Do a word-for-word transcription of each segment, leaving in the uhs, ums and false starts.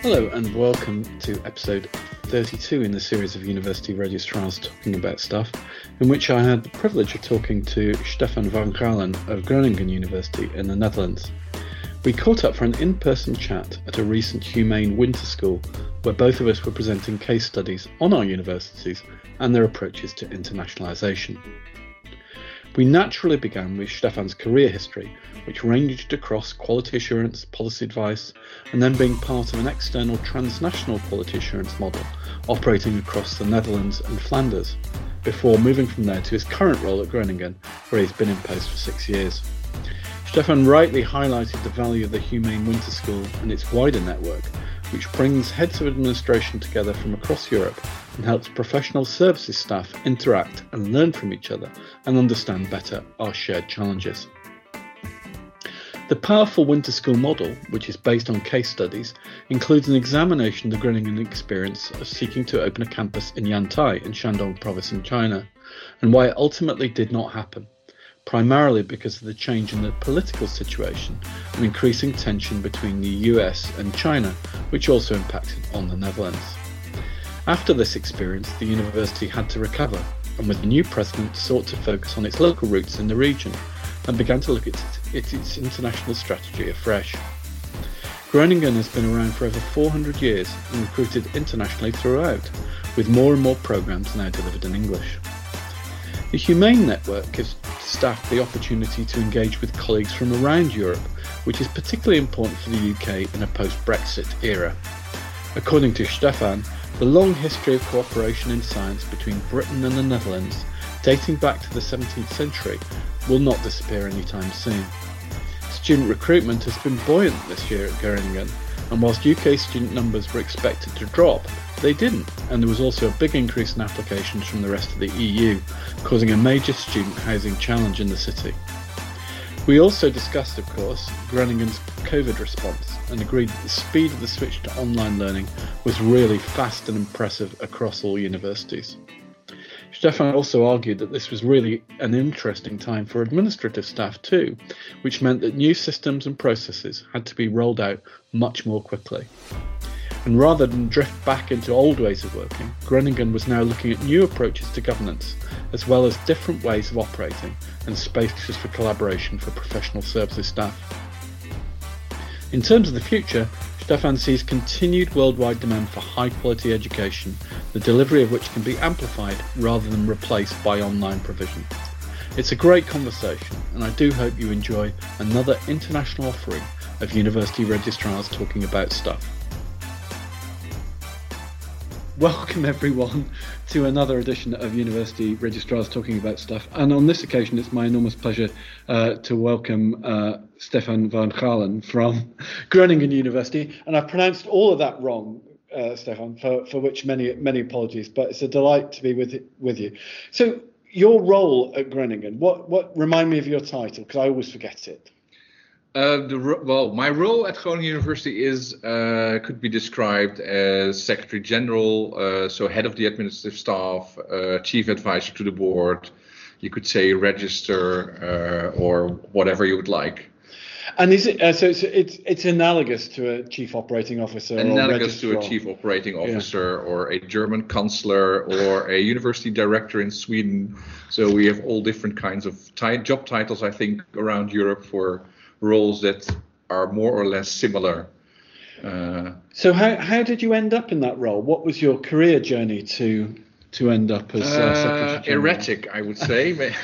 Hello and welcome to episode thirty-two in the series of University Registrars Talking About Stuff, in which I had the privilege of talking to Stefan van Galen of Groningen University in the Netherlands. We caught up for an in-person chat at a recent Humane Winter School, where both of us were presenting case studies on our universities and their approaches to internationalisation. We naturally began with Stefan's career history, which ranged across quality assurance, policy advice, and then being part of an external transnational quality assurance model operating across the Netherlands and Flanders, before moving from there to his current role at Groningen, where he's been in post for six years. Stefan rightly highlighted the value of the Humane Winter School and its wider network, which brings heads of administration together from across Europe and helps professional services staff interact and learn from each other and understand better our shared challenges. The powerful Winter School model, which is based on case studies, includes an examination of the Groningen experience of seeking to open a campus in Yantai in Shandong province in China, and why it ultimately did not happen, primarily because of the change in the political situation and increasing tension between the U S and China, which also impacted on the Netherlands. After this experience, the university had to recover, and with the new president sought to focus on its local roots in the region and began to look at its, its international strategy afresh. Groningen has been around for over four hundred years and recruited internationally throughout, with more and more programmes now delivered in English. The Humane Network gives staff the opportunity to engage with colleagues from around Europe, which is particularly important for the U K in a post-Brexit era. According to Stefan, the long history of cooperation in science between Britain and the Netherlands, dating back to the seventeenth century, will not disappear anytime soon. Student recruitment has been buoyant this year at Groningen, and whilst U K student numbers were expected to drop, they didn't, and there was also a big increase in applications from the rest of the E U, causing a major student housing challenge in the city. We also discussed, of course, Groningen's COVID response and agreed that the speed of the switch to online learning was really fast and impressive across all universities. Stefan also argued that this was really an interesting time for administrative staff too, which meant that new systems and processes had to be rolled out much more quickly. And rather than drift back into old ways of working, Groningen was now looking at new approaches to governance, as well as different ways of operating and spaces for collaboration for professional services staff. In terms of the future, Stefan sees continued worldwide demand for high-quality education, the delivery of which can be amplified rather than replaced by online provision. It's a great conversation, and I do hope you enjoy another international offering of University Registrars Talking About Stuff. Welcome everyone to another edition of University Registrars Talking About Stuff, and on this occasion it's my enormous pleasure uh, to welcome uh, Stefan van Galen from Groningen University, and I've pronounced all of that wrong, uh, Stefan, for, for which many many apologies, but it's a delight to be with with you. So your role at Groningen, what, what remind me of your title, because I always forget it. Uh, the, well, my role at Groningen University is uh, could be described as Secretary General, uh, so head of the administrative staff, uh, chief advisor to the board. You could say register uh, or whatever you would like. And is it uh, so? It's, it's it's analogous to a chief operating officer. Analogous or to a chief operating officer, yeah. Or a German chancellor, or a university director in Sweden. So we have all different kinds of t- job titles, I think, around Europe for roles that are more or less similar. Uh, so how how did you end up in that role? What was your career journey to to end up as uh, uh, Secretary General? Erratic, I would say.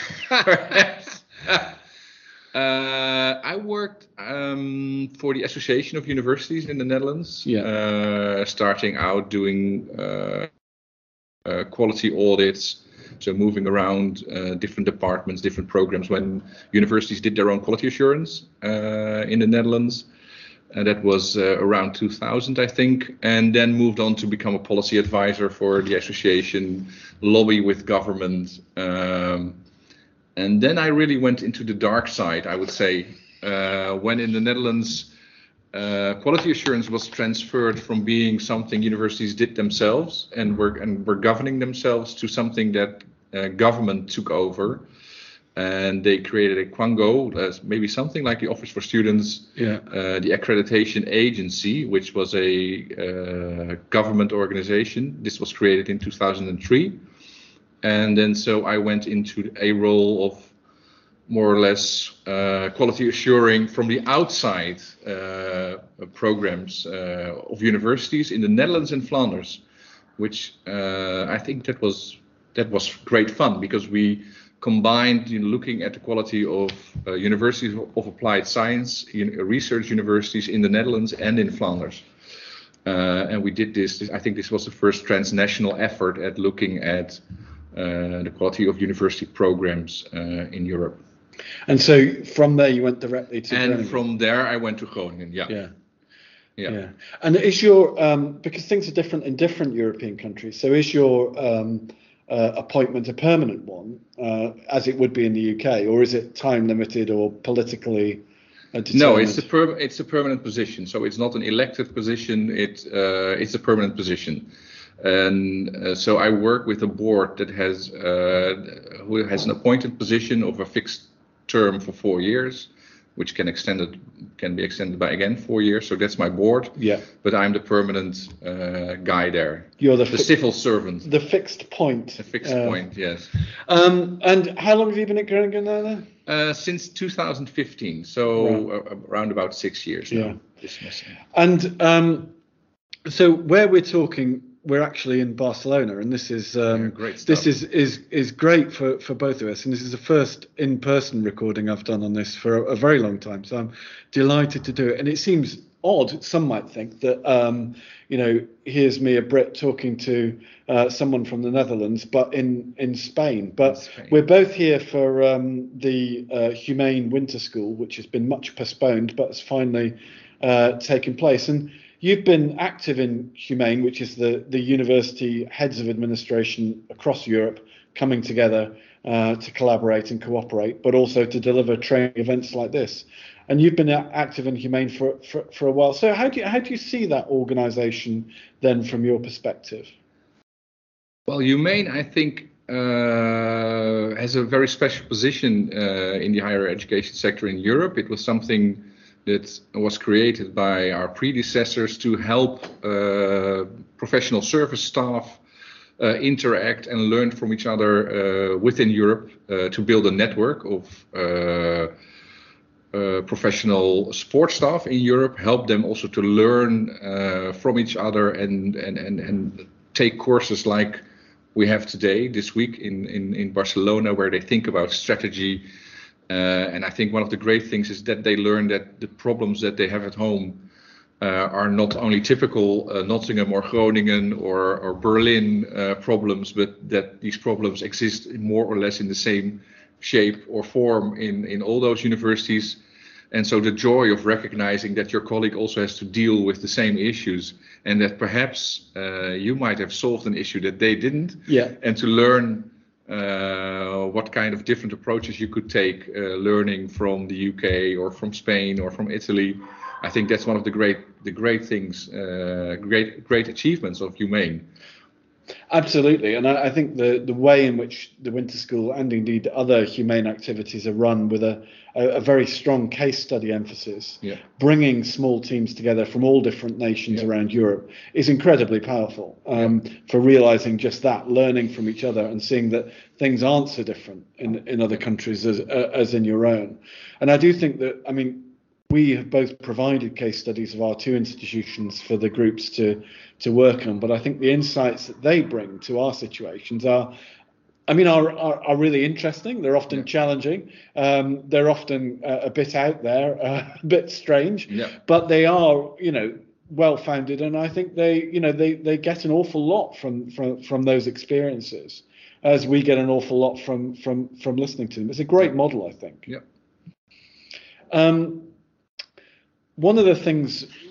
uh, I worked um, for the Association of Universities in the Netherlands, yeah. uh, starting out doing uh, uh, quality audits. So moving around uh, different departments, different programs when universities did their own quality assurance uh, in the Netherlands. And that was uh, around two thousand, I think. And then moved on to become a policy advisor for the association, lobby with government. Um, and then I really went into the dark side, I would say, uh, when in the Netherlands, uh, quality assurance was transferred from being something universities did themselves and were and were governing themselves to something that uh, government took over. and they created a Quango, uh, maybe something like the Office for Students, Yeah. uh, the accreditation agency, which was a uh, government organization. This was created in two thousand three, and then so I went into a role of more or less uh, quality assuring from the outside uh, programs uh, of universities in the Netherlands and Flanders, which uh, I think that was that was great fun, because we combined, you know, looking at the quality of uh, universities of applied science, you know, research universities in the Netherlands and in Flanders. Uh, and we did this, I think this was the first transnational effort at looking at uh, the quality of university programs uh, in Europe. And so from there you went directly to And Groningen. from there I went to Groningen, yeah. Yeah. Yeah. Yeah. And is your, um, because things are different in different European countries, so is your um, uh, appointment a permanent one, uh, as it would be in the U K, or is it time limited or politically uh, determined? No, it's a per- it's a permanent position. So it's not an elected position. It uh, it's a permanent position, and uh, so I work with a board that has uh, who has an appointed position of a fixed term for four years, which can extend it, can be extended by again four years. So that's my board. Yeah. But I'm the permanent uh, guy there. You're the, the fi- civil servant. The fixed point. The fixed uh, point, yes. Um, and how long have you been at Groningen now? Then? Uh, since two thousand fifteen, so Right. uh, around about six years now. Yeah. Dismissing. And um, so where we're talking, we're actually in Barcelona, and this is um, Yeah, great stuff. this is, is is great for, for both of us. And this is the first in-person recording I've done on this for a, a very long time. So I'm delighted to do it. And it seems odd, some might think, that um, you know, here's me, a Brit, talking to uh, someone from the Netherlands, but in in Spain. But In Spain. we're both here for um, the uh, Humane Winter School, which has been much postponed, but has finally uh, taken place. And you've been active in Humane, which is the, the university heads of administration across Europe coming together uh, to collaborate and cooperate, but also to deliver training events like this. And you've been a- active in Humane for, for, for a while. So how do you, how do you see that organisation then from your perspective? Well, Humane, I think, uh, has a very special position uh, in the higher education sector in Europe. It was something that was created by our predecessors to help uh, professional service staff uh, interact and learn from each other uh, within Europe uh, to build a network of uh, uh, professional support staff in Europe, help them also to learn uh, from each other and, and, and, and take courses like we have today, this week in, in, in Barcelona, where they think about strategy. Uh, and I think one of the great things is that they learn that the problems that they have at home uh, are not only typical uh, Nottingham or Groningen or, or Berlin uh, problems, but that these problems exist more or less in the same shape or form in, in all those universities. And so the joy of recognizing that your colleague also has to deal with the same issues, and that perhaps uh, you might have solved an issue that they didn't, Yeah. and to learn uh, what kind of different approaches you could take, uh, learning from the U K or from Spain or from Italy. I think that's one of the great the great things, uh, great great achievements of Humane. Absolutely, and I, I think the, the way in which the Winter School and indeed other humane activities are run with a, a, a very strong case study emphasis, Yeah. bringing small teams together from all different nations Yeah. around Europe is incredibly powerful um, for realizing just that, learning from each other and seeing that things aren't so different in, in other countries as, uh, as in your own. And I do think that, I mean, we have both provided case studies of our two institutions for the groups to to work on, but I think the insights that they bring to our situations are, I mean, are are, are really interesting. They're often Yeah. challenging. Um, they're often uh, a bit out there, uh, a bit strange, Yeah. but they are, you know, well founded, and I think they, you know, they they get an awful lot from from from those experiences, as we get an awful lot from from from listening to them. It's a great model, I think. Yeah. Um, One of the things we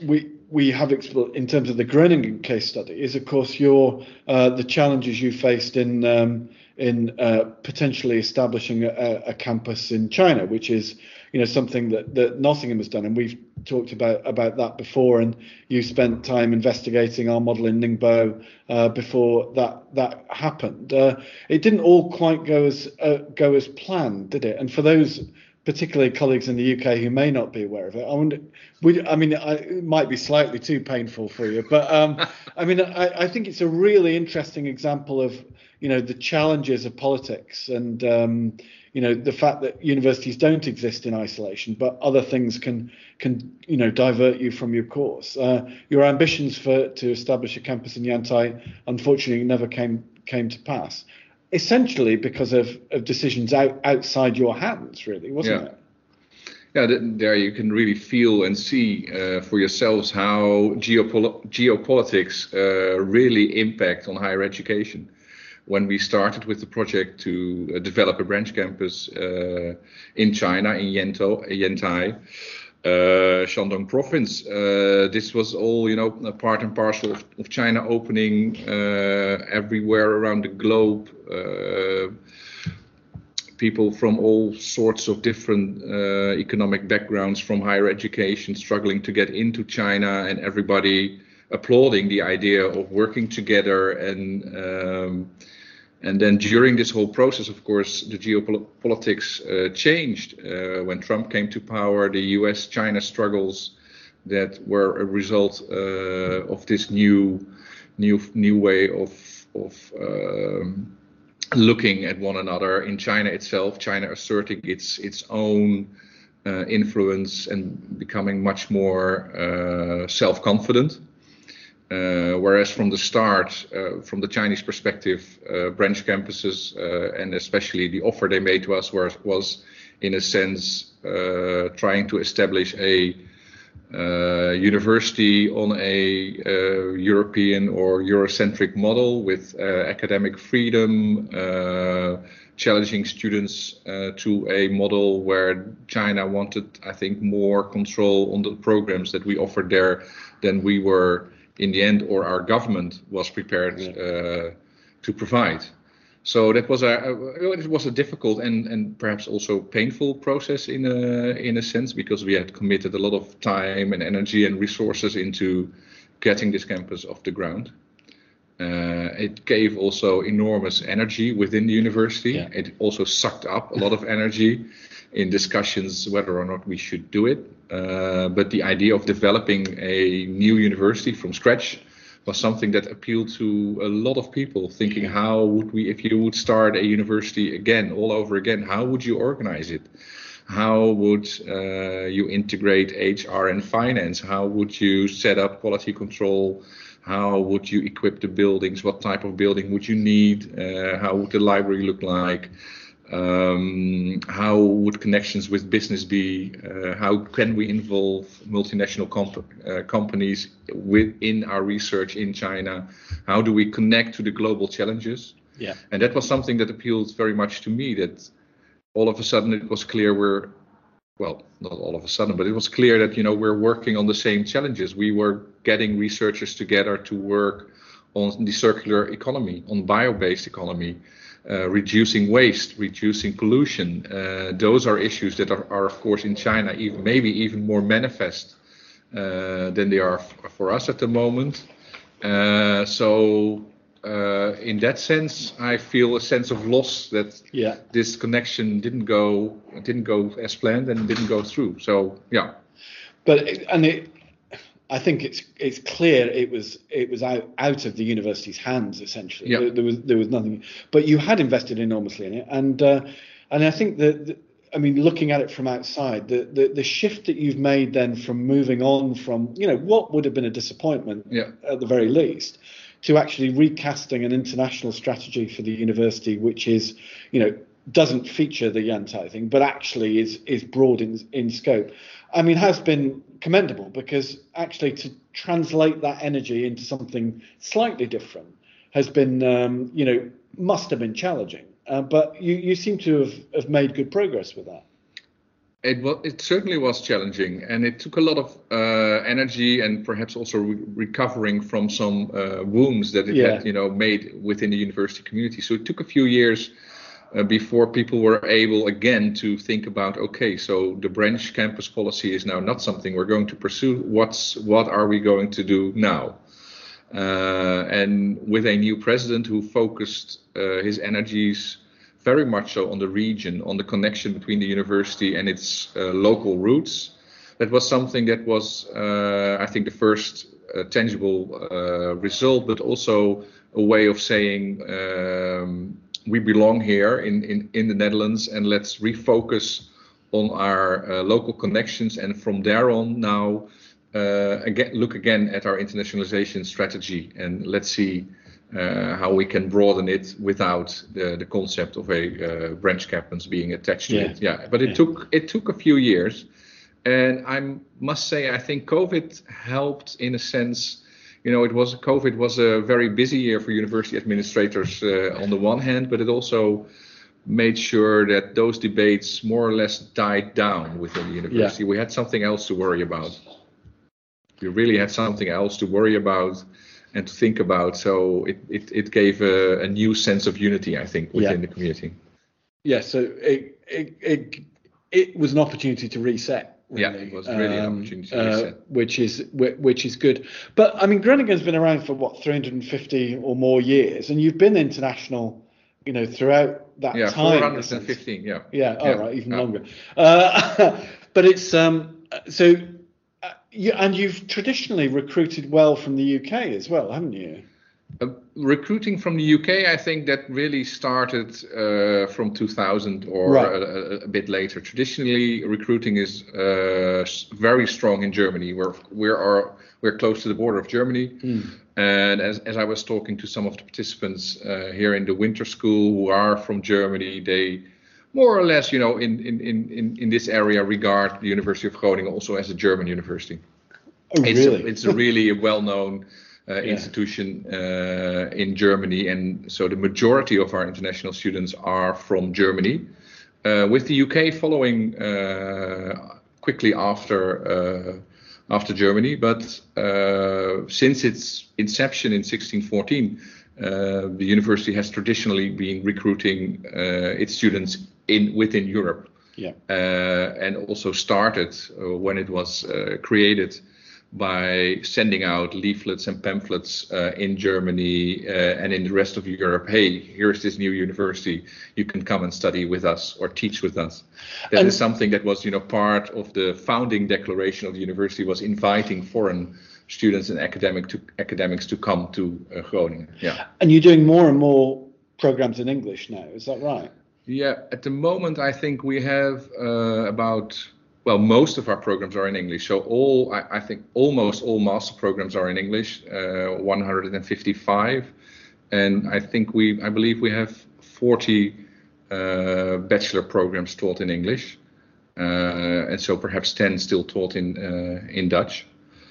we have explored in terms of the Groningen case study is, of course, your uh, the challenges you faced in um, in uh, potentially establishing a, a campus in China, which is, you know, something that, that Nottingham has done, and we've talked about about that before. And you spent time investigating our model in Ningbo uh, before that that happened. Uh, it didn't all quite go as uh, go as planned, did it? And for those particularly colleagues in the U K who may not be aware of it, I wonder, would, I mean, I, it might be slightly too painful for you, but um, I mean, I, I think it's a really interesting example of, you know, the challenges of politics and, um, you know, the fact that universities don't exist in isolation, but other things can, can you know, divert you from your course. Uh, your ambitions for to establish a campus in Yantai, unfortunately, never came came to pass. Essentially because of, of decisions out, outside your hands, really, wasn't yeah. it? Yeah, th- there you can really feel and see uh, for yourselves how geopol- geopolitics uh, really impact on higher education. When we started with the project to uh, develop a branch campus uh, in China, in Yento, Yantai, uh, Shandong province, uh, this was all, you know, a part and parcel of, of China opening uh, everywhere around the globe. Uh, people from all sorts of different uh, economic backgrounds from higher education struggling to get into China, and everybody applauding the idea of working together. And um, and then during this whole process, of course, the geopolitics uh, changed uh, when Trump came to power. The U S China struggles that were a result uh, of this new new new way of of um, looking at one another in China itself, China asserting its its own uh, influence and becoming much more uh, self-confident. Uh, whereas from the start, uh, from the Chinese perspective, uh, branch campuses uh, and especially the offer they made to us was, was in a sense, uh, trying to establish a Uh, university on a uh, European or Eurocentric model with uh, academic freedom, uh, challenging students uh, to a model where China wanted, I think, more control on the programs that we offered there than we were in the end, or our government was prepared uh, to provide. So that was a, a it was a difficult and, and perhaps also painful process in a in a sense, because we had committed a lot of time and energy and resources into getting this campus off the ground. Uh, it gave also enormous energy within the university. Yeah. It also sucked up a lot of energy in discussions whether or not we should do it. Uh, but the idea of developing a new university from scratch was something that appealed to a lot of people, thinking, how would we, if you would start a university again, all over again, how would you organize it? How would uh, you integrate H R and finance? How would you set up quality control? How would you equip the buildings? What type of building would you need? Uh, how would the library look like? Um, how would connections with business be? Uh, how can we involve multinational comp- uh, companies within our research in China? How do we connect to the global challenges? Yeah. And that was something that appealed very much to me, that all of a sudden it was clear we're, well, not all of a sudden, but it was clear that, you know, we're working on the same challenges. We were getting researchers together to work on the circular economy, on bio-based economy, uh, reducing waste, reducing pollution. Uh, those are issues that are, are, of course, in China, even maybe even more manifest uh, than they are f- for us at the moment. Uh, so uh, in that sense, I feel a sense of loss that yeah. this connection didn't go didn't go as planned and didn't go through. So yeah. But and it, I think it's it's clear it was it was out, out of the university's hands essentially. Yeah. There, there was there was nothing. But you had invested enormously in it, and uh, and I think that. that I mean, looking at it from outside, the, the the shift that you've made then from moving on from, you know, what would have been a disappointment yeah. at the very least, to actually recasting an international strategy for the university, which is, you know, doesn't feature the Yantai thing, but actually is is broad in, in scope. I mean, has been commendable, because actually to translate that energy into something slightly different has been, um, you know, must have been challenging. Uh, but you, you seem to have, have made good progress with that. It was. It certainly was challenging, and it took a lot of uh, energy and perhaps also re- recovering from some uh, wounds that it Yeah. had, you know, made within the university community. So it took a few years uh, before people were able again to think about, okay, so the branch campus policy is now not something we're going to pursue. What's what are we going to do now? Uh, and with a new president who focused uh, his energies very much so on the region, on the connection between the university and its uh, local roots. That was something that was, uh, I think, the first uh, tangible uh, result, but also a way of saying um, we belong here in, in, in the Netherlands, and let's refocus on our uh, local connections, and from there on now uh, again look again at our internationalization strategy, and let's see Uh, how we can broaden it without the, the concept of a uh, branch campus being attached to Yeah. it. Yeah, but it Yeah. took it took a few years, and I must say I think COVID helped in a sense. You know, it was COVID was a very busy year for university administrators uh, on the one hand, but it also made sure that those debates more or less died down within the university. Yeah. We had something else to worry about. We really had something else to worry about and to think about. So it, it, it gave a, a new sense of unity, I think, within Yeah. the community. Yeah, so it, it it it was an opportunity to reset. Really. Yeah, it was really an opportunity to reset. Uh, which is whi- which is good. But I mean, Groningen's been around for what three hundred fifty or more years, and you've been international, you know, throughout that Yeah, time. four hundred fifteen. Yeah. Yeah, all Yeah. right, even Yeah. longer. Uh, but it's um so. Uh, you, and you've traditionally recruited well from the U K as well, haven't you? Uh, recruiting from the U K, I think that really started uh, from two thousand or Right. a, a bit later. Traditionally, recruiting is uh, s- very strong in Germany. We're we're are we're close to the border of Germany, Mm. and as as I was talking to some of the participants uh, here in the winter school who are from Germany, they more or less, you know, in in in in this area regard the University of Groningen also as a German university. Oh, It's really? a, it's a really a well-known uh, Yeah. institution uh, in Germany, and so the majority of our international students are from Germany, uh, with the U K following uh, quickly after uh, after Germany. But uh, since its inception in sixteen fourteen, uh, the university has traditionally been recruiting uh, its students in within Europe, Yeah. uh, and also started uh, when it was uh, created by sending out leaflets and pamphlets uh, in Germany uh, and in the rest of Europe. Hey, here's this new university. You can come and study with us or teach with us. That And- is something that was, you know, part of the founding declaration of the university, was inviting foreign students and academic to academics to come to uh, Groningen. Yeah. And you're doing more and more programs in English now, is that right? Yeah, at the moment, I think we have uh, about, well, most of our programs are in English. So all, I, I think almost all master programs are in English, uh, one hundred fifty-five. And I think we, I believe we have forty uh, bachelor programs taught in English. Uh, and so perhaps ten still taught in, uh, in Dutch.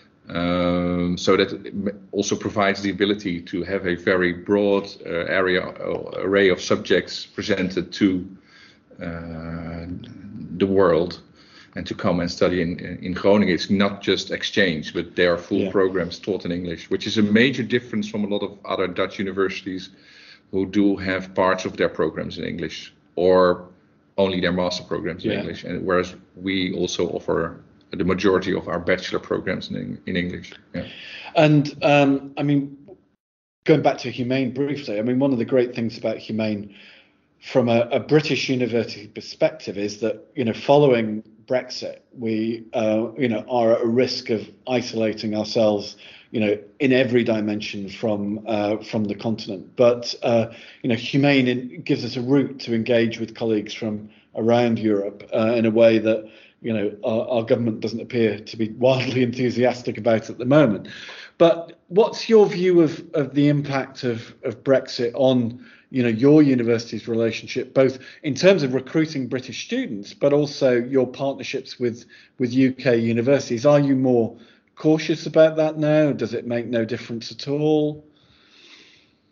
Um, so that also provides the ability to have a very broad uh, area uh, array of subjects presented to uh, the world, and to come and study in in Groningen. It's not just exchange, but they are full Yeah. programs taught in English, which is a major difference from a lot of other Dutch universities who do have parts of their programs in English or only their master programs in Yeah. English, and whereas we also offer the majority of our bachelor programs in, in English. Yeah. And um, I mean, going back to Humane briefly, I mean, one of the great things about Humane from a, a British university perspective is that, you know, following Brexit, we, uh, you know, are at a risk of isolating ourselves, you know, in every dimension from uh, from the continent. But, uh, you know, Humane in, gives us a route to engage with colleagues from around Europe uh, in a way that, you know, our, our government doesn't appear to be wildly enthusiastic about at the moment. But what's your view of, of the impact of, of Brexit on, you know, your university's relationship, both in terms of recruiting British students, but also your partnerships with, with U K universities? Are you more cautious about that now? Does it make no difference at all?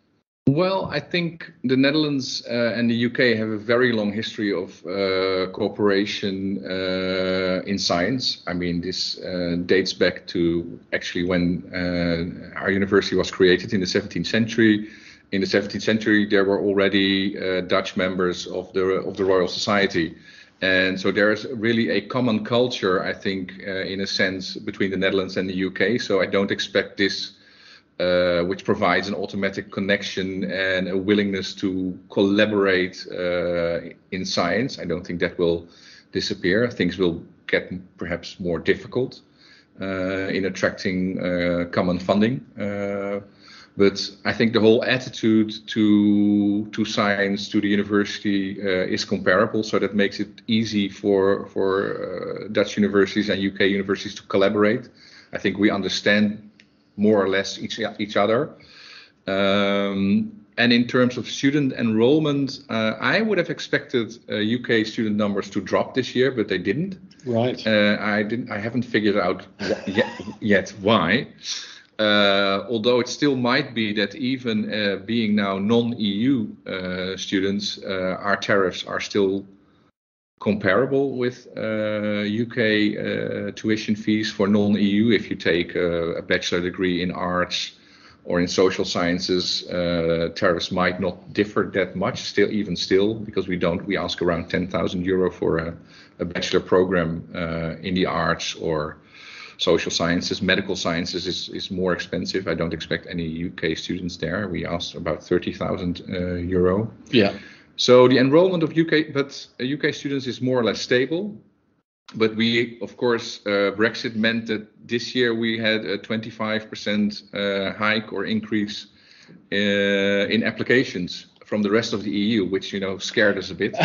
Well, I think the Netherlands uh, and the U K have a very long history of uh, cooperation uh, in science. I mean, this uh, dates back to actually when uh, our university was created in the seventeenth century. In the seventeenth century, there were already uh, Dutch members of the of the Royal Society. And so there is really a common culture, I think, uh, in a sense, between the Netherlands and the U K. So I don't expect this, uh, which provides an automatic connection and a willingness to collaborate uh, in science. I don't think that will disappear. Things will get perhaps more difficult uh, in attracting uh, common funding. Uh, But I think the whole attitude to to science, to the university, uh, is comparable. So that makes it easy for for uh, Dutch universities and U K universities to collaborate. I think we understand more or less each each other. Um, and in terms of student enrollment, uh, I would have expected uh, U K student numbers to drop this year, but they didn't. Right. Uh, I didn't. I haven't figured out wh- yet, yet why. Uh, although it still might be that even uh, being now non-E U uh, students, uh, our tariffs are still comparable with uh, U K uh, tuition fees for non-E U. If you take uh, a bachelor degree in arts or in social sciences, uh, tariffs might not differ that much. Still, even still, because we don't, we ask around ten thousand euro for a, a bachelor program uh, in the arts or social sciences. Medical sciences is, is more expensive. I don't expect any U K students there. We asked about thirty thousand uh, euro. Yeah. So the enrollment of U K, but uh, U K students is more or less stable. But we, of course, uh, Brexit meant that this year we had a twenty-five percent uh, hike or increase uh, in applications from the rest of the E U, which, you know, scared us a bit.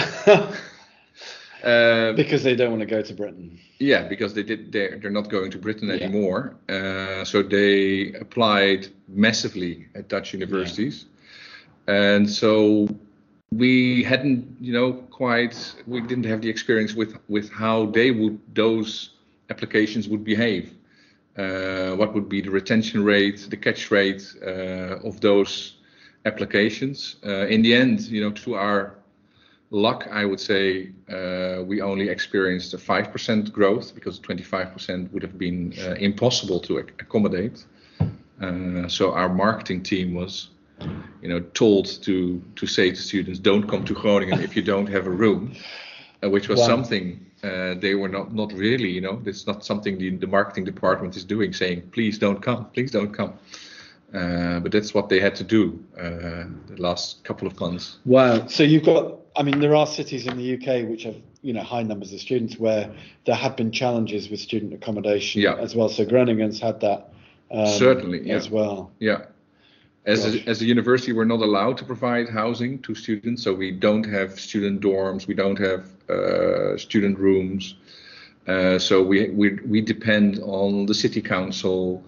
Uh, because they don't want to go to Britain. Yeah, because they did. They're, they're not going to Britain yeah. anymore. Uh, so they applied massively at Dutch universities, yeah. and so we hadn't, you know, quite. We didn't have the experience with with how they would those applications would behave. Uh, what would be the retention rate, the catch rate uh, of those applications? Uh, in the end, you know, to our luck, I would say uh, we only experienced a five percent growth, because twenty-five percent would have been uh, impossible to ac- accommodate. Uh, so our marketing team was, you know, told to to say to students, don't come to Groningen if you don't have a room, uh, which was wow. something uh, they were not not really, you know, it's not something the, the marketing department is doing, saying, please don't come, please don't come. Uh, but that's what they had to do uh, the last couple of months. Wow. So you've got, I mean, there are cities in the U K which have, you know, high numbers of students where there have been challenges with student accommodation yeah. as well. So Groningen's had that um, certainly yeah. as well. Yeah. As a, as a university, we're not allowed to provide housing to students, so we don't have student dorms, we don't have uh, student rooms. Uh, so we, we we depend on the city council.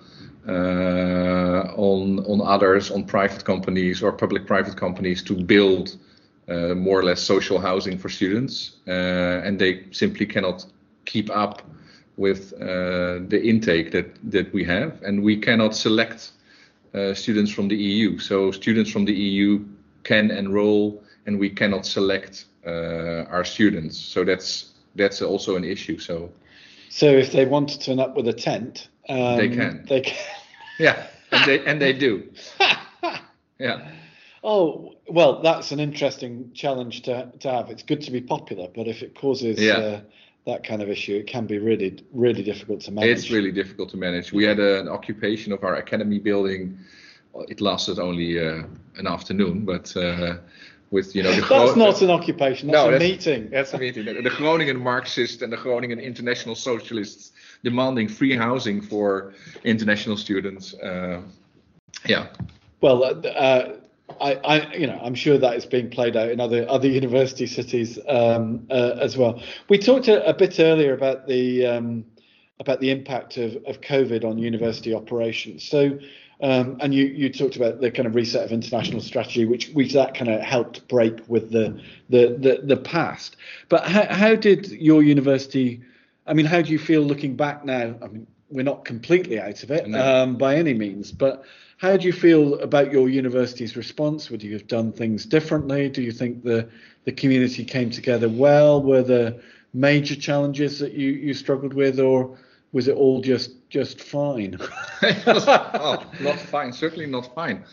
Uh, on on others, on private companies or public-private companies to build uh, more or less social housing for students, uh, and they simply cannot keep up with uh, the intake that that we have, and we cannot select uh, students from the E U. So students from the E U can enroll, and we cannot select uh, our students. So that's that's also an issue. So, so if they want to turn up with a tent. Um, they can. They can. Yeah, and they and they do. Yeah. Oh, well, that's an interesting challenge to to have. It's good to be popular, but if it causes yeah. uh, that kind of issue, it can be really, really difficult to manage. It's really difficult to manage. We had a, an occupation of our academy building. Well, it lasted only uh, an afternoon, but uh, with, you know, the that's Gro- not an occupation. That's no, a that's, meeting. That's a meeting. The, the Groningen Marxists and the Groningen International Socialists demanding free housing for international students. Uh, yeah. Well, uh, I, I, you know, I'm sure that is being played out in other other university cities um, uh, as well. We talked a, a bit earlier about the um, about the impact of, of COVID on university operations. So, um, and you, you talked about the kind of reset of international strategy, which which that kind of helped break with the the the, the past. But how, how did your university? I mean, how do you feel looking back now? I mean, we're not completely out of it no. um, by any means, but How do you feel about your university's response? Would you have done things differently? Do you think the the community came together well? Were there major challenges that you, you struggled with, or was it all just just fine? It was, oh, not fine, certainly not fine.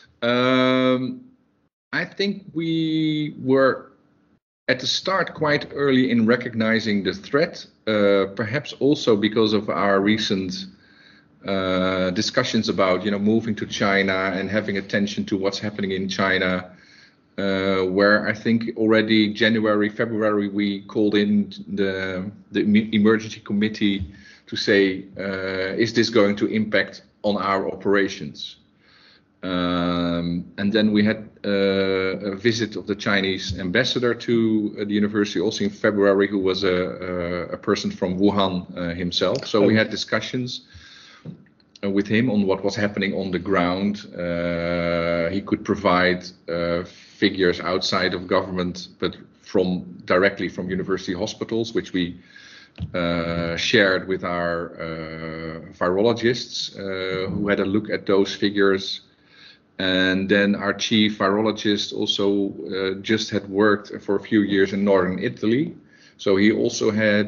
Um, I think we were at the start quite early in recognizing the threat, uh, perhaps also because of our recent uh, discussions about, you know, moving to China and having attention to what's happening in China, uh, where I think already January, February, we called in the, the emergency committee to say, uh, is this going to impact on our operations? Um, and then we had uh, a visit of the Chinese ambassador to uh, the university also in February, who was a, a, a person from Wuhan uh, himself. So we had discussions uh, with him on what was happening on the ground. Uh, he could provide uh, figures outside of government, but from directly from university hospitals, which we Uh, shared with our uh, virologists uh, who had a look at those figures. And then our chief virologist also uh, just had worked for a few years in northern Italy. So he also had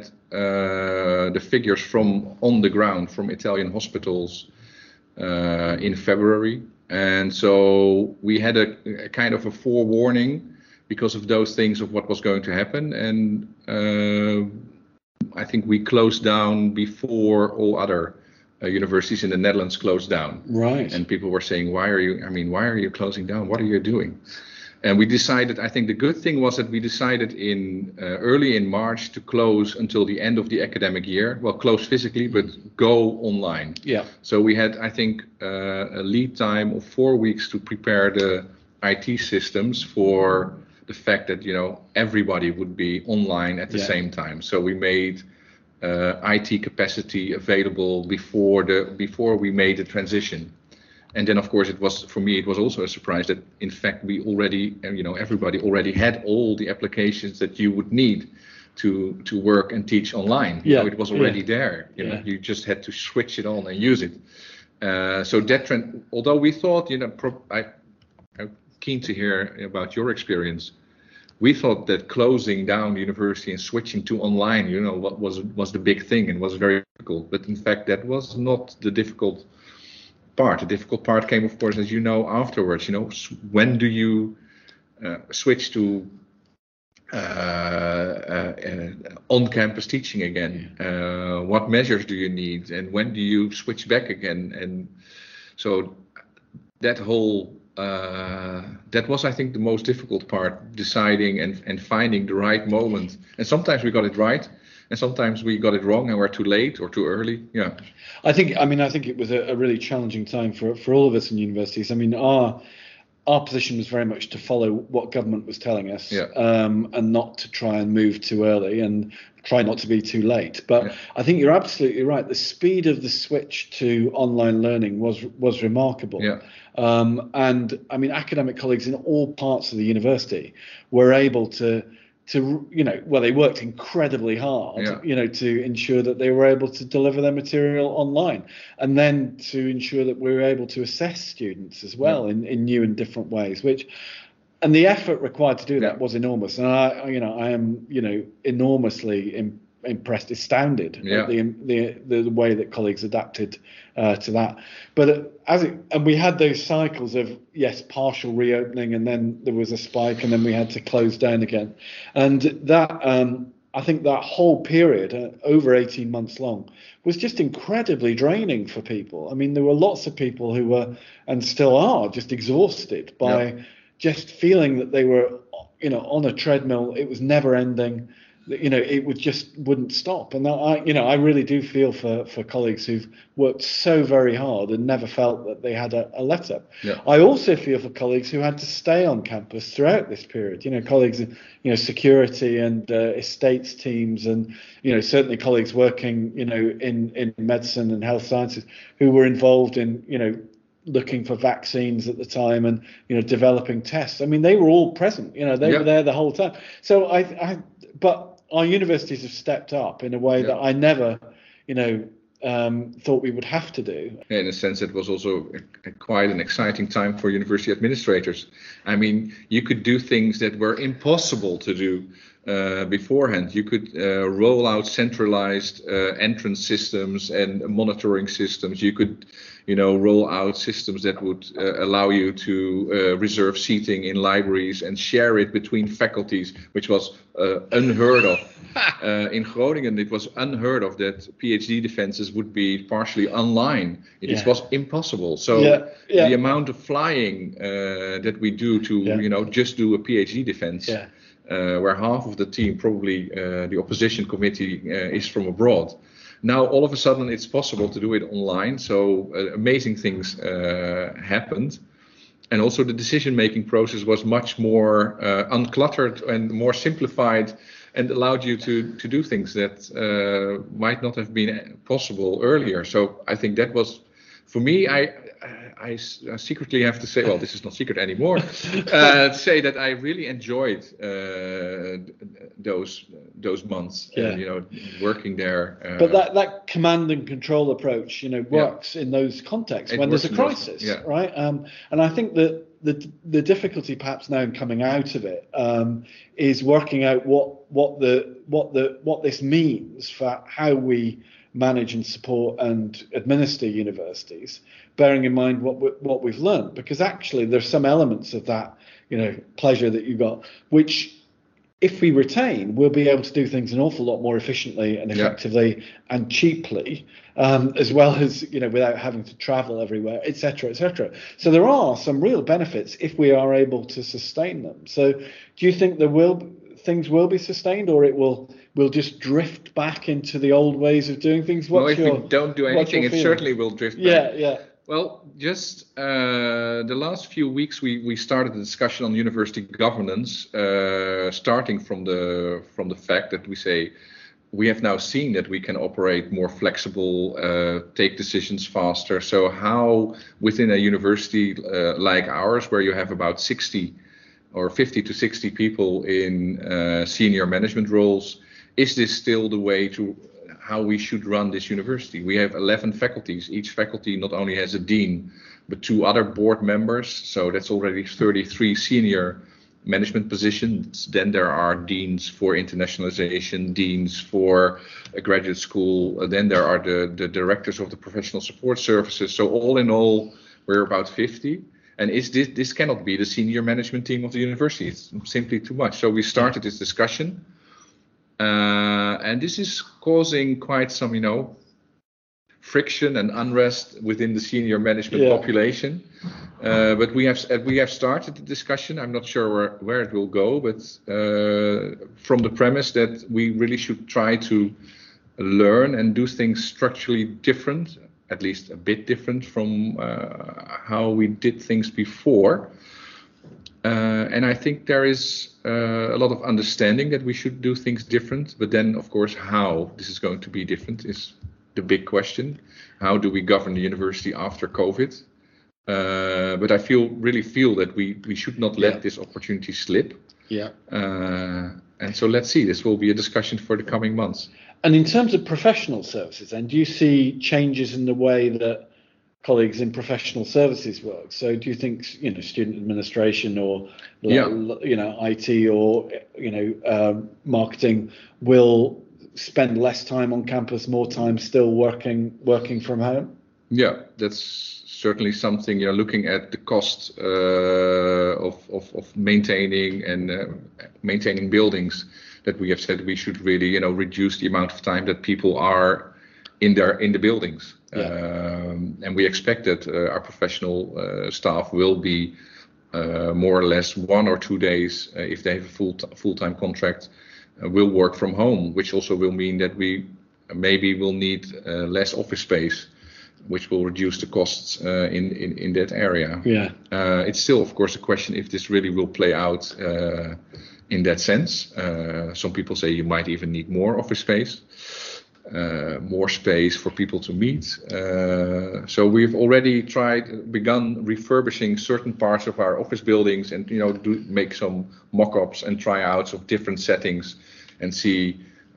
uh, the figures from on the ground from Italian hospitals uh, in February. And so we had a, a kind of a forewarning because of those things of what was going to happen. And uh, I think we closed down before all other uh, universities in the Netherlands closed down. Right. And people were saying, why are you, I mean, why are you closing down? What are you doing? And we decided, I think the good thing was that we decided in uh, early in March to close until the end of the academic year. Well, close physically, but go online. Yeah. So we had, I think, uh, a lead time of four weeks to prepare the I T systems for the fact that, you know, everybody would be online at the yeah. same time. So we made uh, I T capacity available before the before we made the transition. And then, of course, it was, for me, it was also a surprise that, in fact, we already, you know, everybody already had all the applications that you would need to to work and teach online. You Yeah. know, it was already yeah. there. You yeah. know, you just had to switch it on and use it. Uh, so that trend, although we thought, you know, pro- I, I'm keen to hear about your experience. We thought that closing down the university and switching to online, you know, what was was the big thing and was very difficult. But in fact, that was not the difficult part. The difficult part came, of course, as you know, afterwards. You know, when do you uh, switch to uh, uh, uh, on-campus teaching again? Uh, what measures do you need, and when do you switch back again? And so that whole Uh, that was, I think, the most difficult part, deciding and, and finding the right moment. And sometimes we got it right, and sometimes we got it wrong and we're too late or too early. Yeah. I think, I mean, I think it was a, a really challenging time for, for all of us in universities. I mean, our our position was very much to follow what government was telling us, yeah. um, and not to try and move too early and try not to be too late. But yeah. I think you're absolutely right. The speed of the switch to online learning was was remarkable. Yeah. Um, and I mean, academic colleagues in all parts of the university were able to, to you know, well, they worked incredibly hard, yeah. you know, to ensure that they were able to deliver their material online, and then to ensure that we were able to assess students as well yeah. in, in new and different ways, which, and the effort required to do that yeah. was enormous. And I, you know, I am, you know, enormously impressed. impressed, astounded yeah. at the, the the way that colleagues adapted uh, to that. But as it, and we had those cycles of, yes, partial reopening, and then there was a spike, and then we had to close down again. And that, um, I think that whole period, uh, over eighteen months long, was just incredibly draining for people. I mean, there were lots of people who were, and still are, just exhausted by yeah. just feeling that they were, you know, on a treadmill. It was never ending. You know, it would just wouldn't stop. And I, you know, I really do feel for, for colleagues who've worked so very hard and never felt that they had a, a let up. Yeah. I also feel for colleagues who had to stay on campus throughout this period. You know, colleagues in, you know, security and uh, estates teams, and, you know, certainly colleagues working, you know, in, in medicine and health sciences who were involved in, you know, looking for vaccines at the time and, you know, developing tests. I mean, they were all present, you know, they yeah. were there the whole time. So I, I but our universities have stepped up in a way yeah. that I never, you know, um, thought we would have to do. In a sense, it was also a, a quite an exciting time for university administrators. I mean, you could do things that were impossible to do uh, beforehand. You could uh, roll out centralized uh, entrance systems and monitoring systems. You could, you know, roll out systems that would uh, allow you to uh, reserve seating in libraries and share it between faculties, which was uh, unheard of. Uh, in Groningen, it was unheard of that PhD defenses would be partially online. It Yeah. was impossible. So Yeah, yeah. the amount of flying uh, that we do to, Yeah. you know, just do a PhD defense, Yeah. uh, where half of the team, probably uh, the opposition committee, uh, is from abroad. Now, all of a sudden, it's possible to do it online. So uh, amazing things uh, happened. And also the decision-making process was much more uh, uncluttered and more simplified, and allowed you to to do things that uh, might not have been possible earlier. So I think that was, for me, I, I, I secretly have to say, well, this is not secret anymore, uh, to say that I really enjoyed uh, those those months, Yeah. uh, you know, working there. Uh, But that, that command and control approach, you know, works Yeah. in those contexts It when there's a works in those- crisis, yeah. right? Um, and I think that the the difficulty perhaps now in coming out of it um, is working out what what the what the what this means for how we manage and support and administer universities, bearing in mind what we, what we've learned, because actually there's some elements of that, you know, pleasure that you got, which, if we retain, we'll be able to do things an awful lot more efficiently and effectively yeah. and cheaply, um, as well as, you know, without having to travel everywhere, et cetera, et cetera. So there are some real benefits if we are able to sustain them. So do you think there will things will be sustained, or it will will just drift back into the old ways of doing things? What's well, if your, we don't do anything, it certainly will drift back. Yeah, yeah. Well, just uh, the last few weeks, we, we started a discussion on university governance, uh, starting from the from the fact that we say we have now seen that we can operate more flexible, uh, take decisions faster. So how within a university uh, like ours, where you have about sixty or fifty to sixty people in uh, senior management roles, is this still the way to how we should run this university? We have eleven faculties. Each faculty not only has a dean, but two other board members. So that's already thirty-three senior management positions. Then there are deans for internationalization, deans for a graduate school. Then there are the, the directors of the professional support services. So all in all, we're about fifty. And is this, this cannot be the senior management team of the university. It's simply too much. So we started this discussion. Uh, and this is causing quite some, you know, friction and unrest within the senior management yeah. population. Uh, but we have we have started the discussion. I'm not sure where, where it will go, but uh, from the premise that we really should try to learn and do things structurally different, at least a bit different from uh, how we did things before. Uh, and I think there is uh, a lot of understanding that we should do things different. But then, of course, how this is going to be different is the big question. How do we govern the university after COVID? Uh, but I feel really feel that we, we should not let yeah. this opportunity slip. Yeah. Uh, and so let's see. This will be a discussion for the coming months. And in terms of professional services, then, do you see changes in the way that colleagues in professional services work? So do you think, you know, student administration or, yeah. you know, I T or, you know, um, marketing will spend less time on campus, more time still working working from home? Yeah, that's certainly something, you know, looking at the cost uh, of, of, of maintaining and uh, maintaining buildings, that we have said we should really, you know, reduce the amount of time that people are in their in the buildings. Yeah. Um, and we expect that uh, our professional uh, staff will be uh, more or less one or two days, uh, if they have a full t- full-time contract, uh, will work from home, which also will mean that we maybe will need uh, less office space, which will reduce the costs uh, in, in, in that area. Yeah. Uh, it's still, of course, a question if this really will play out uh, in that sense. Uh, some people say you might even need more office space. Uh, more space for people to meet. Uh, so we've already tried, begun refurbishing certain parts of our office buildings, and, you know, do make some mock-ups and tryouts of different settings, and see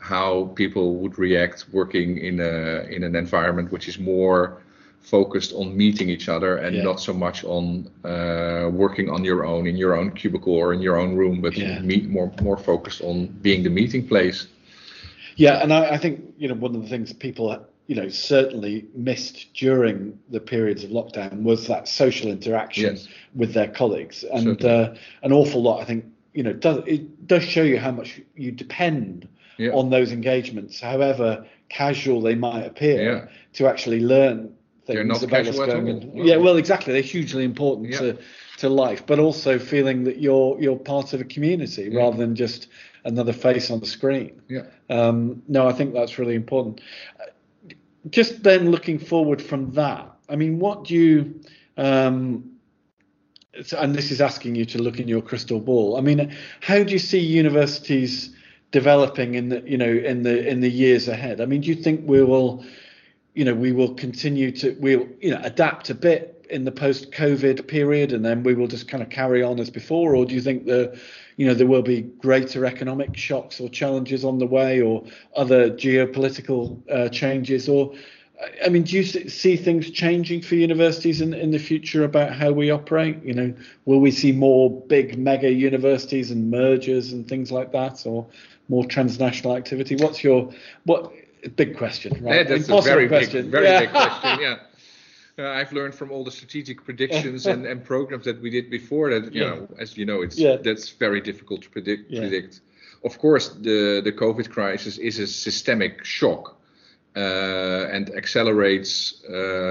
how people would react working in a in an environment which is more focused on meeting each other and Yeah. not so much on uh, working on your own in your own cubicle or in your own room, but Yeah. meet more more focused on being the meeting place. Yeah, and I, I think, you know, one of the things people, you know, certainly missed during the periods of lockdown was that social interaction Yes. with their colleagues, and Certainly. uh, an awful lot, I think, you know, does it does show you how much you depend Yeah. on those engagements, however casual they might appear, Yeah. to actually learn things They're not about casual what's at going all. on. No. Yeah, well, exactly. They're hugely important Yeah. to to life, but also feeling that you're you're part of a community Yeah. rather than just another face on the screen. Yeah. Um, no, I think that's really important. Uh, Just then looking forward from that, I mean, what do you, um, so- and this is asking you to look in your crystal ball. I mean, how do you see universities developing in the, you know, in the in the years ahead? I mean, do you think we will, you know, we will continue to, we'll, you know, adapt a bit in the post-COVID period, and then we will just kind of carry on as before? Or do you think the, you know, there will be greater economic shocks or challenges on the way, or other geopolitical uh, changes? Or, I mean, do you s- see things changing for universities in, in the future about how we operate? You know, will we see more big mega universities and mergers and things like that, or more transnational activity? What's your, what, big question, right? Yeah, that's a Impossible very question. big, very Yeah. big question. Yeah. Uh, I've learned from all the strategic predictions and, and programs that we did before that, you Yeah. know, as you know, it's Yeah. that's very difficult to predict. Yeah. Predict. Of course, the the COVID crisis is a systemic shock uh, and accelerates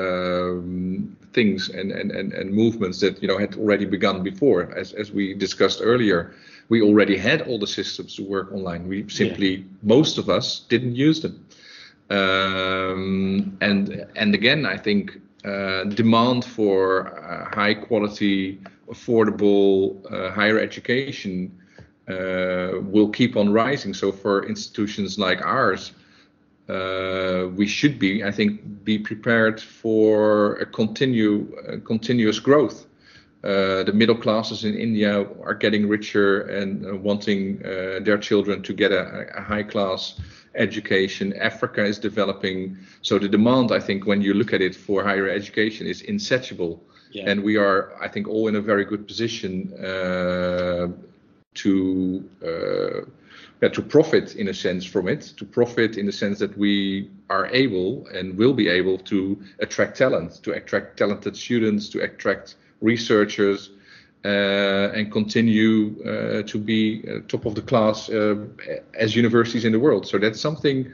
um, things and, and, and, and movements that, you know, had already begun before. As as we discussed earlier, we already had all the systems to work online. We simply, Yeah. most of us, didn't use them. Um, and and again, I think uh, demand for uh, high quality, affordable uh, higher education uh, will keep on rising. So for institutions like ours, uh, we should be, I think, be prepared for a continue uh, continuous growth. Uh, the middle classes in India are getting richer and uh, wanting uh, their children to get a, a high class education. Africa is developing. So the demand, I think, when you look at it for higher education is insatiable. Yeah. And we are, I think, all in a very good position uh, to uh, yeah, to profit in a sense from it, to profit in the sense that we are able and will be able to attract talent, to attract talented students, to attract researchers, uh, and continue uh, to be uh, top of the class uh, as universities in the world. So that's something,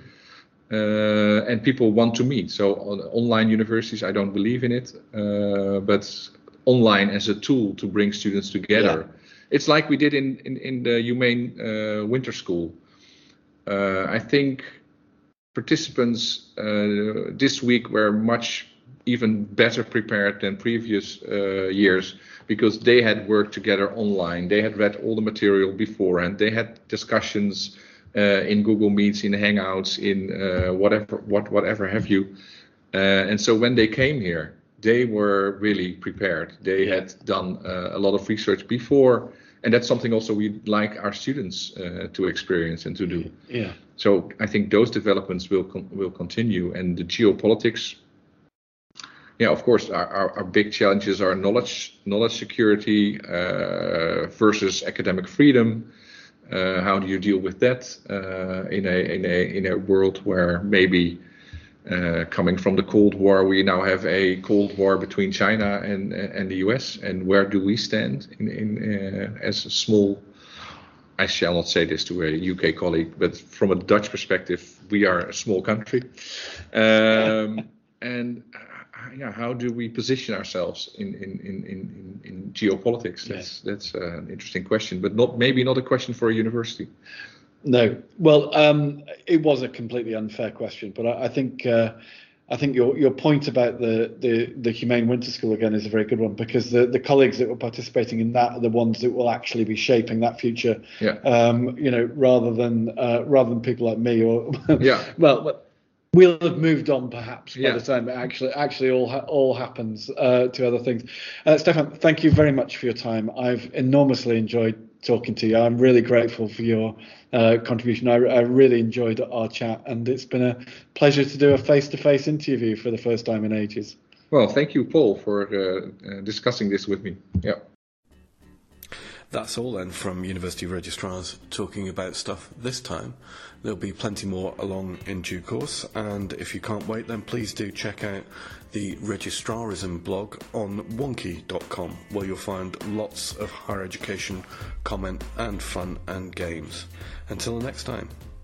uh, and people want to meet. So on online universities, I don't believe in it, uh, but online as a tool to bring students together. Yeah. It's like we did in, in, in the Humane uh, Winter School. Uh, I think participants uh, this week were much even better prepared than previous uh, years because they had worked together online. They had read all the material beforehand. They had discussions uh, in Google Meets, in Hangouts, in uh, whatever, what, whatever have you. Uh, and so when they came here, they were really prepared. They Yeah. had done uh, a lot of research before, and that's something also we'd like our students uh, to experience and to do. Yeah. So I think those developments will con- will continue, and the geopolitics. Yeah, of course, our, our, our big challenges are knowledge knowledge security uh, versus academic freedom. Uh, how do you deal with that uh, in a in a in a world where maybe uh, coming from the Cold War, we now have a Cold War between China and and the U S, and where do we stand in in uh, as a small? I shall not say this to a U K colleague, but from a Dutch perspective, we are a small country. Um, and uh, yeah, how do we position ourselves in in in in, in geopolitics? That's Yeah. that's uh, an interesting question, but not maybe not a question for a university. No. Well, um, it was a completely unfair question, but I, I think uh, I think your your point about the, the the Humane Winter School again is a very good one, because the, the colleagues that were participating in that are the ones that will actually be shaping that future. Yeah. Um, you know, rather than uh, rather than people like me or Yeah. well, but we'll have moved on perhaps by Yeah. the time it actually actually all ha- all happens uh, to other things. Uh, Stefan, thank you very much for your time. I've enormously enjoyed talking to you. I'm really grateful for your uh, contribution. I, I really enjoyed our chat, and it's been a pleasure to do a face-to-face interview for the first time in ages. Well, thank you, Paul, for uh, uh, discussing this with me. Yeah. That's all then from University Registrars talking about stuff this time. There'll be plenty more along in due course, and if you can't wait, then please do check out the Registrarism blog on wonky dot com, where you'll find lots of higher education comment and fun and games. Until next time.